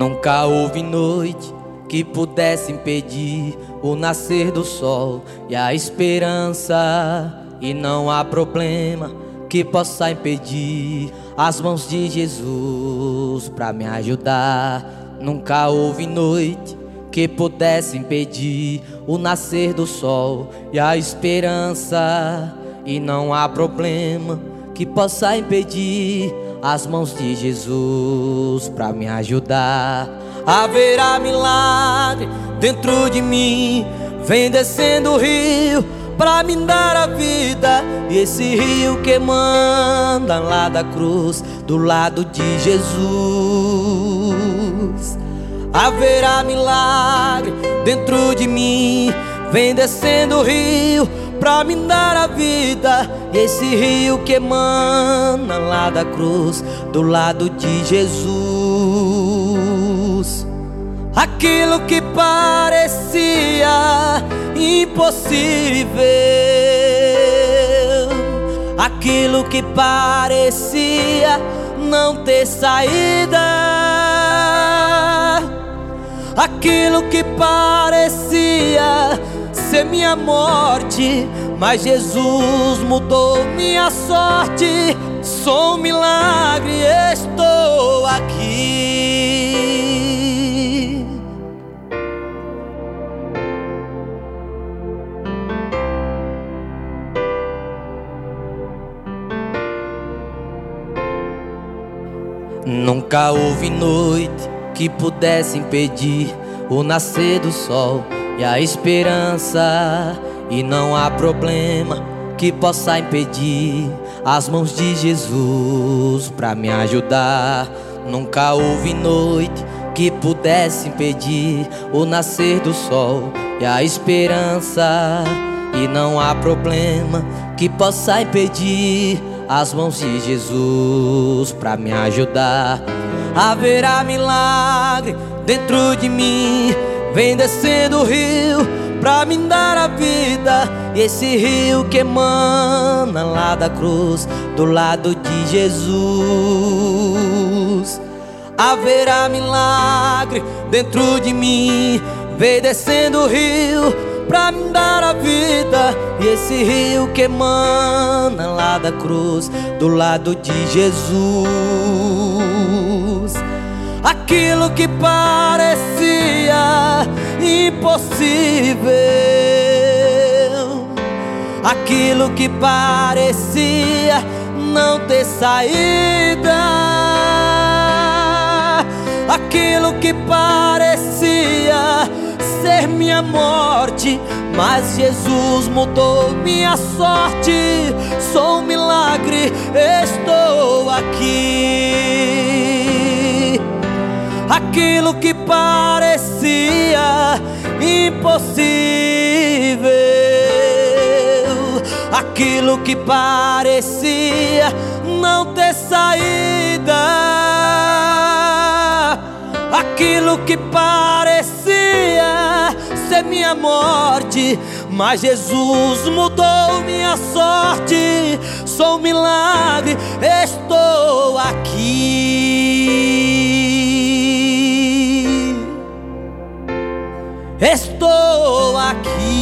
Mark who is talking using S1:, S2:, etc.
S1: Nunca houve noite que pudesse impedir o nascer do sol e a esperança. E não há problema que possa impedir as mãos de Jesus pra me ajudar. Nunca houve noite que pudesse impedir o nascer do sol e a esperança. E não há problema que possa impedir as mãos de Jesus pra me ajudar. Haverá milagre dentro de mim, vem descendo o rio pra me dar a vida. E esse rio que emana lá da cruz, do lado de Jesus. Haverá milagre dentro de mim, vem descendo o rio pra me dar a vida. E esse rio que emana lá da cruz, do lado de Jesus. Aquilo que parecia impossível, aquilo que parecia não ter saída, aquilo que parecia ser minha morte, mas Jesus mudou minha sorte. Sou um milagre, estou aqui. Nunca houve noite que pudesse impedir o nascer do sol e a esperança. E não há problema que possa impedir as mãos de Jesus pra me ajudar. Nunca houve noite que pudesse impedir o nascer do sol e a esperança. E não há problema que possa impedir as mãos de Jesus pra me ajudar. Haverá milagre dentro de mim, vem descendo o rio pra me dar a vida. E esse rio que emana lá da cruz, do lado de Jesus. Haverá milagre dentro de mim, vem descendo o rio pra me dar a vida. E esse rio que emana lá da cruz, do lado de Jesus. Aquilo que parecia impossível, aquilo que parecia não ter saída, aquilo que parecia ser minha morte, mas Jesus mudou minha sorte. Sou um milagre, estou aqui. Aquilo que parecia impossível, aquilo que parecia não ter saída, aquilo que parecia ser minha morte, mas Jesus mudou minha sorte. Sou um milagre, estou aqui. Estou aqui.